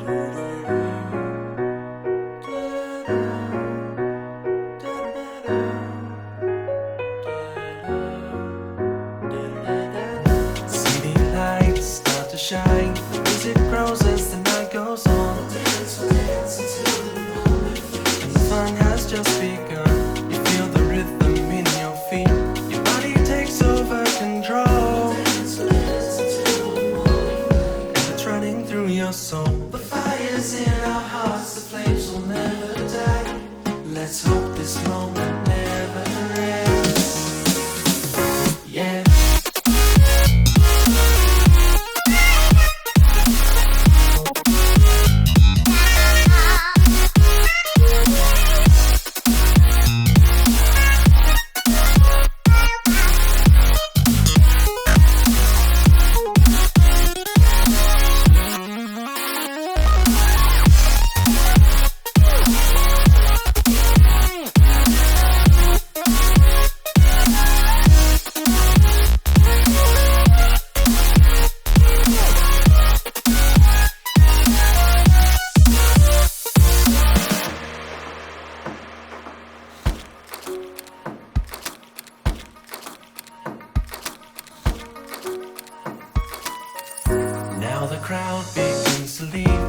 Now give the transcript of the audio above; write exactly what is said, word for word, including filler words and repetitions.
City lights start to shine, the music grows as the night goes on, and the fun has just begun. You feel the rhythm in your feet, your body takes over control, and it's running through your soul. The fire's in our hearts, the flames will never die. Let's hope this moment never ends. Yeah. Now the crowd begins to leave.